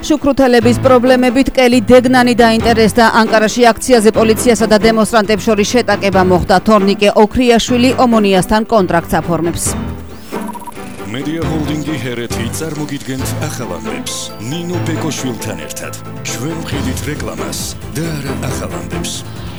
შუქრუთელების პრობლემებით კელი დეგნანი დაინტერესდა ანკარაში აქციაზე პოლიციასა და დემონსტრანტებს შორის შეტაკება მოხდა. თორნიკე ოქრიაშვილი ომონიასთან კონტრაქტს აფორმებს. Media Holding-ი ჰერეთი წარმოგიდგენთ ახალამდებს. ნინო ბეკოშვილთან ერთად. ჩვენ ვხედით რეკლამას და არა ახალამდებს.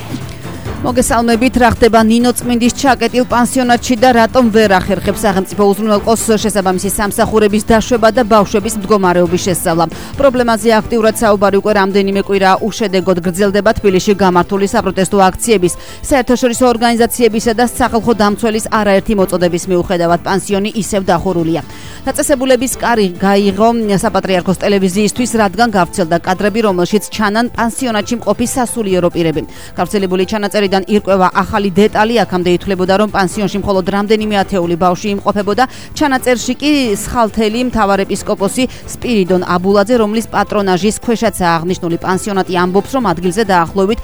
მოგესალმებით, რა ხდება ნინო წმინდის ჩაკეტილ პანსიონატში და რატომ ვერ ახერხებს სახელმწიფო უზრუნველყოფს შესაბამისი სამსახურების დაშვება და ბავშვების მდგომარეობის შესწავლა. პრობლემაზე აქტიურად საუბარი უკვე რამდენიმე კვირაა უშედეგოდ გრძელდება თბილისში გამართული საპროტესტო აქციების, საერთაშორისო ორგანიზაციებისა და სახალხო დამცველის არაერთი მოწოდების მიუხედავად პანსიონი ისევ დახურულია. დაწესებულების კარი გაიღო საპატრიარქოს ტელევიზიისთვის, რადგან გავრცელდა კადრები, რომელშიც ჩანან პანსიონატში მყოფი სასულიერო პირები. გავრცელებული ჩანაწერიდან ირკვევა ახალი დეტალი, აქამდე ითვლებოდა, რომ პანსიონში მხოლოდ რამდენიმე ათეული ბავშვი იმყოფებოდა. ჩანაწერში კი სხალთელი მთავარეპისკოპოსი სპირიდონ აბულაძე, რომლის პატრონაჟის ქვეშაცაა აღნიშნული პანსიონატი, ამბობს, რომ ადგილზე დაახლოებით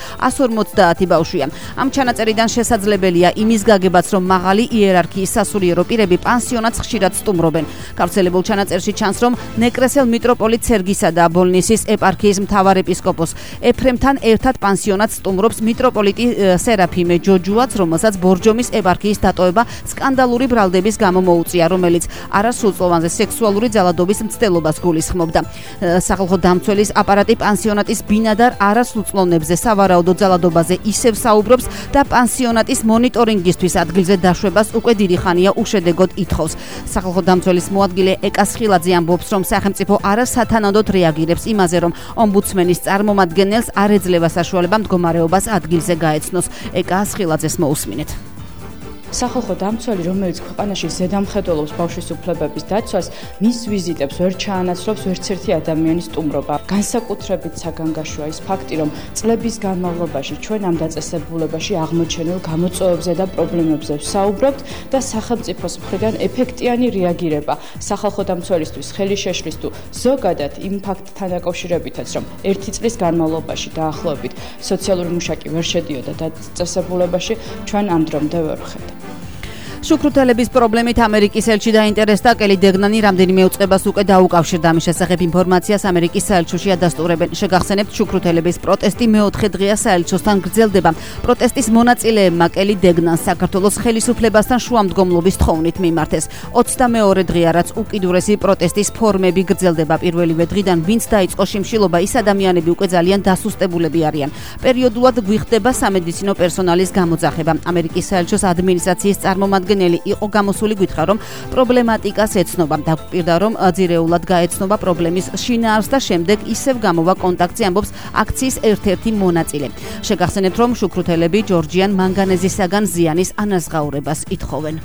150 ბავშვია. ამ ჩანაწერიდან შესაძლებელია იმის გაგებაც, რომ მაღალი იერარქიის სასულიერო პირები პანსიონატს ხშირად სტუმრობენ. გავრცელებულ ჩანაწერში ჩანს, რომ ნეკრესელ მიტროპოლიტ სერგისა და ბოლნისის ეპარქიის მთავარეპისკოპოს ეფრემთან ერთად პანსიონატს სტუმრობს მიტროპოლიტი სერაფიმე ჯოჯუაც, რომელსაც ბორჯომის ეპარქიის დატოვება სკანდალური ბრალდების გამო მოუწია, რომელიც არასრულწლოვანზე სექსუალური ძალადობის მცდელობას გულისხმობდა. სახალხო დამცველის აპარატი პანსიონატის ბინადარ არასრულწლოვნებზე სავარაუდო ძალადობაზე ისევ საუბრობს და პანსიონატის მონიტორინგისთვის ადგილზე დაშვებას უკვე დიდი ხანია უშედეგოდ ითხოვს. სახალხო დამცველის მოადგილე ეკა სხილაძე ამბობს, რომ სახელმწიფო არასათანადოდ რეაგირებს იმაზე, რომ ომბუდსმენის წარმომადგენელს არ ეძლევა საშუალება მდგომარეობას ადგილზე გაეცნოს. ეკა სხილაძეს მოусმინეთ. სახალხო დამცველი, რომელიც ქვეყანაში ზედამხედველობს ბავშვის უფლებების დაცვას, მის ვიზიტებს ვერ ჩაანაცვლობს ვერცერთი ადამიანის სტუმრობა. განსაკუთრებით საგანგაშოა ის ფაქტი, რომ წლების განმავლობაში ჩვენ ამ დაწესებულებაში აღმოჩენილ გამოწვევებზე და პრობლემებზე ვსაუბრობთ და სახელმწიფოს მხრიდან ეფექტიანი რეაგირება სახალხო დამცველისთვის ხელი შეშლის თუ ზოგადად იმ ფაქტთან დაკავშირებითაც, რომ ერთი წლის განმავლობაში დაახლოებით სოციალური მუშაკი ვერ შედიოდა დაწესებულებაში, ჩვენ ამ დრომდე ვერ ვხედავთ. შუქრუთელების პრობლემით ამერიკის ელჩი დაინტერესდა. კელი დეგნანი რამდენიმე უწყებას უკვე დაუკავშირდა. ამის შესახებ ინფორმაციას ამერიკის საელჩოში ადასტურებენ. შეგახსენებთ, შუქრუთელების პროტესტი მეოთხე დღეა საელჩოსთან გრძელდება. პროტესტის მონაწილეებმა კელი დეგნანს საქართველოს ხელისუფლებასთან შუამდგომლობის თხოვნით მიმართეს. 22 დღეა, რაც უკიდურესი პროტესტის ფორმები გრძელდება. პირველივე დღიდან ვინც დაიწყო შიმშილობა, ის ადამიანები უკვე ძალიან დასუსტებულები არიან. პერიოდულად გვიხდება სამედიცინო პერსონალის გამოძახება. ამერიკის საელჩოს ადმინისტრაციის წარმომადგენელი იყო გამოსული, გითხრა, რომ პრობლემატიკას ეცნობა. დაგვირდა, რომ ძირეულად გაეცნობა პრობლემის შინაარსს და შემდეგ ისევ გამოვა კონტაქტზე, ამბობს აქციის ერთ-ერთი მონაწილე. შეგახსენებთ, რომ შუქრუთელები ჯორჯიან მანგანეზისაგან ზიანის ანაზღაურებას ითხოვენ.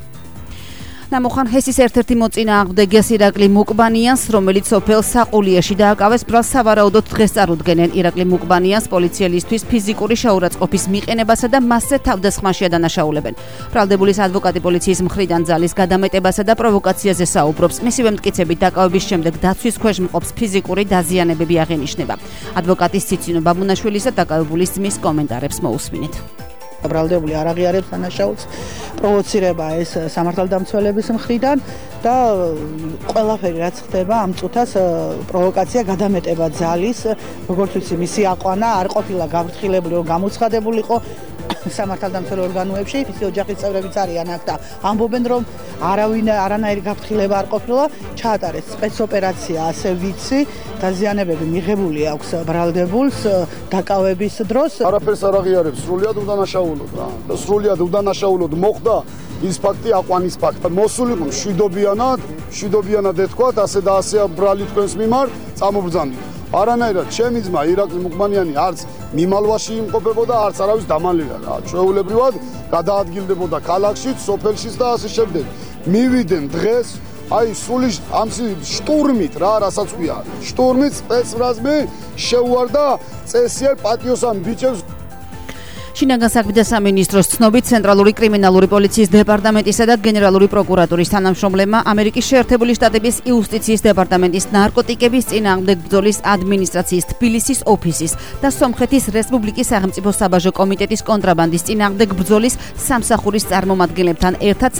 ნამოხან ჰესის ერთ-ერთი მოწინააღმდეგეს ირაკლი მუკბანიანს, რომელიც სოფელ საყულიაში დააკავეს, ბრალს სავარაუდოდ დღეს წარუდგენენ. ირაკლი მუკბანიანს პოლიციელისთვის ფიზიკური შეურაცხყოფის მიყენებასა და მასზე თავდასხმაში ადანაშაულებენ. ბრალდებულის ადვოკატი პოლიციის მხრიდან ძალის გადამეტებასა და პროვოკაციაზე საუბრობს. მისივე მტკიცებით დაკავების შემდეგ დაცვის ქვეშ მყოფს ფიზიკური დაზიანებები აღენიშნება. ადვოკატის ციცინო ბაბუნაშვილისა დაკავებულის ძმის კომენტარებს მოусმინეთ. ბრალდებული არ აღიარებს დანაშაულს, პროვოცირება ეს სამართალდამცველების მხრიდან და ყველაფერი რაც ხდება ამ წუთას პროვოკაცია, გადამეტება ძალის, როგორც ვიცი, მისი აყვანა არ ყოფილა გავრთხილებული, რომ გამოცხადებულიყო სამართალდამცველ ორგანოებში, მისი ოჯახის წევრებიც არიან აქ და ამბობენ, რომ არანაირი გაფრთხილება არ ყოფილა, ჩაატარეს სპეცოპერაცია, ასე ვიცი, დაზიანებები მიღებული აქვს ბრალდებულს დაკავების დროს. არაფერს არ აღიარებს, სრულიად უდანაშაულოდ რა. და სრულიად უდანაშაულოდ მოხდა ის ფაქტი, აყვანის ფაქტი. მოსული მშვიდობიანად ეთქვათ, ასე და ასეა ბრალი თქვენს მიმართ, წამობრძანდი. არანაირად ჩემი ძმა ირაკლი მუკბანიანი არც მიმალვაში იმყოფებოდა, არც არავის დამალია რა. ჩვეულებრივად გადაადგილდებოდა ქალაქშიც, სოფელშიც და ასე შემდეგ. მივიდნენ დღეს აი სული ამსი შტურმით რა, რასაც ქვია. შტურმით სპეცრაზმი შეუვარდა წესიერ პატიოსან ბიჭებს. შინაგან საქმეთა სამინისტროს ცნობით ცენტრალური კრიმინალური პოლიციის დეპარტამენტისა და გენერალური პროკურატურის თანამშრომლებმა ამერიკის შეერთებული შტატების იუსტიციის დეპარტამენტის ნარკოტიკების წინააღმდეგ ბრძოლის ადმინისტრაციის თბილისის ოფისის და სომხეთის რესპუბლიკის სახელმწიფო საბაჟო კომიტეტის კონტრაბანდის წინააღმდეგ ბრძოლის სამსახურის წარმომადგენლებთან ერთად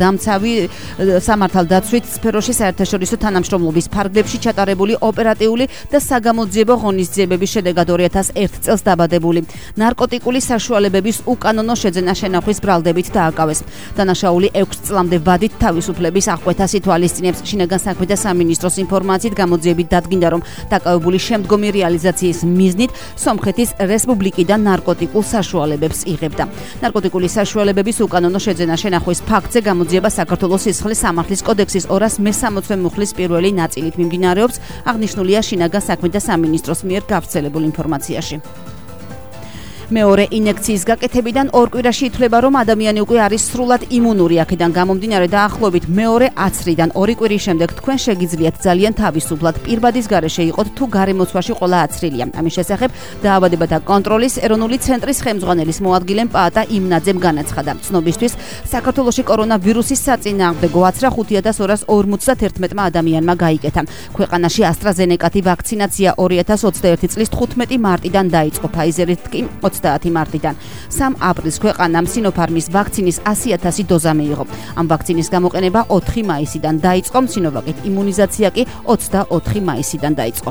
სამართალდაცვით სფეროში საერთაშორისო თანამშრომლობის ფარგლებში ჩატარებული ოპერატიული და საგამოძიებო ღონისძიებების შედეგად 2001 წელს დაბადებული ნარკოტიკული საშუალებების უკანონო შეძენა-შენახვის ბრალდებით დააკავეს. დანაშაული 6 წლამდე ვადით თავისუფლების აღკვეთას ითვალისწინებს. შინაგან საქმეთა სამინისტროს ინფორმაციით გამოძიებით დადგინდა, რომ დაკავებული შემდგომი რეალიზაციის მიზნით სომხეთის რესპუბლიკიდან ნარკოტიკულ საშუალებებს იღებდა. ნარკოტიკული საშუალებების უკანონო შეძენა-შენახვის ფაქტზე გამოძიება საქართველოს სისხლის სამართლის კოდექსის 260 მუხლის პირველი ნაწილით მიმდინარეობს, აღნიშნულია შინაგან საქმეთა სამინისტროს მიერ გავრცელებულ ინფორმაციაში. მეორე ინექციის გაკეთებიდან 2 კვირაში ითვლება, რომ ადამიანი უკვე არის სრულად იმუნური. აქედან გამომდინარე დაახლოებით მეორე აცრიდან 2 კვირის შემდეგ თქვენ შეგიძლიათ ძალიან თავისუფლად პირბადის გარეშე იყოთ, თუ გარემოცვაში ყველა აცრილია. ამის შესახებ დაავადებათა კონტროლის ეროვნული ცენტრის ხელმძღვანელის მოადგილემ პაატა იმნაძემ განაცხადა. ცნობისთვის საქართველოში კორონავირუსის საწინააღმდეგო აცრა 5251 ადამიანმა გაიკეთა. ქვეყანაში AstraZeneca-ი ვაქცინაცია 2021 წლის 15 მარტიდან დაიწყო, Pfizer-ით კი 30 მარტიდან. 3 აპრილს ქვეყანამ Sinopharm-ის ვაქცინის 100,000 დოზა მიიღო. ამ ვაქცინის გამოყენება 4 მაისიდან დაიწყო, Sinovac-ით იმუნიზაცია კი 24 მაისიდან დაიწყო.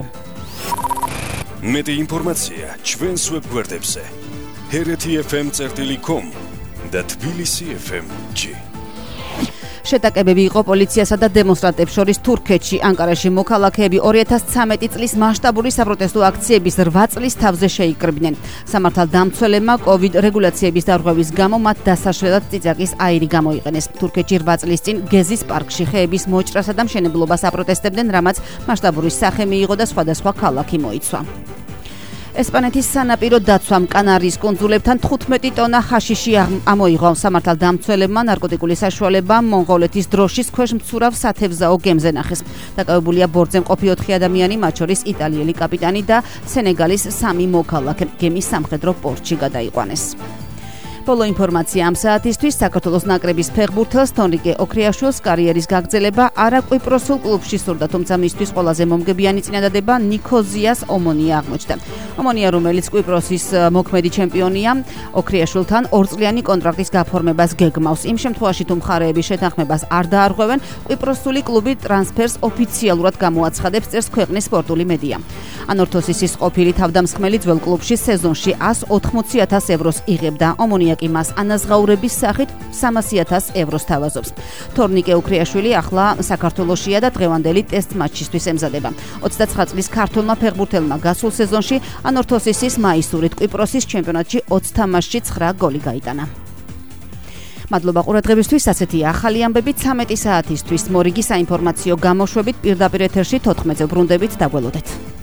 მეტი ინფორმაცია ჩვენს ვებგვერდებზე hereti.fm.com და tbilisi.fm.g. შეტაკებები იყო პოლიციასა და დემონსტრანტებს შორის თურქეთში. ანკარაში მოქალაქეები 2013 წლის მასშტაბური საპროტესტო აქციების 8 წლის თავზე შეიკრიბნენ. სამართალდამცველებმა COVID რეგულაციების დარღვევის გამო მათ დასაშლელად წიწაკის აირი გამოიყენეს. თურქეთში 8 წლის წინ გეზის პარკში ხეების მოჭრასა და მშენებლობას აპროტესტებდნენ, რამაც მასშტაბური სახე მიიღო და სხვადასხვა ქალაქი მოიცვა. ესპანეთის სანაპირო დაცვამ კანარიის კუნძულებთან 15 ტონა ჰაშიში ამოიღო. სამართალდამცველებმა ნარკოტიკული საშუალება მონღოლეთის დროშის ქვეშ მცურავ სათევზაო გემზე ნახეს. დაკავებულია ბორტზე მყოფი 4 ადამიანი, მათ შორის იტალიელი კაპიტანი და სენეგალის 3 მოქალაქე. გემის სამხედრო პორტში გადაიყვანეს. ბოლო ინფორმაცია ამ საათისთვის. საქართველოს ნაკრების ფეხბურთელს თონრიკე ოქრიაშვილს კარიერის გაგრძელება არა კვიპროსულ კლუბში სურდა, თუმცა მისთვის ყველაზე მომგებიანი წინადადება ნიქოზიას ომონია აღმოჩნდა. ომონია, რომელიც კვიპროსის მოქმედი ჩემპიონია, ოქრიაშვილთან 2 წლიანი კონტრაქტის გაფორმებას გეგმავს. იმ შემთხვევაში, თუ მხარეების შეთანხმებას არ დაარღვევენ, კვიპროსული კლუბი ტრანსფერს ოფიციალურად გამოაცხადებს, წერს ქვეყნის სპორტული მედია. ანორთოსისის ყოფილი თავდამსხმელი ძველ კლუბში სეზონში 180,000 ევროს იღებდა. ომონია კი მას ანაზღაურების სახით 300,000 ევროს თავაზობს. თორნიკე ოქრიაშვილი ახლა საქართველოშია და დღევანდელი ტესტ მატჩისთვის ემზადება. 29 წლის ქართველმა ფეხბურთელმა გასულ სეზონში ანორთოსისის მაისურით კვიპროსის ჩემპიონატში 20 თამაშში 9 გოლი გაიტანა. მადლობა ყურადღებისთვის. ასეთია ახალი ამბები 13 საათისთვის. მორიგი საინფორმაციო გამოშვებით პირდაპირ ეთერში 14-ზე ბრუნდებით. დაგველოდეთ.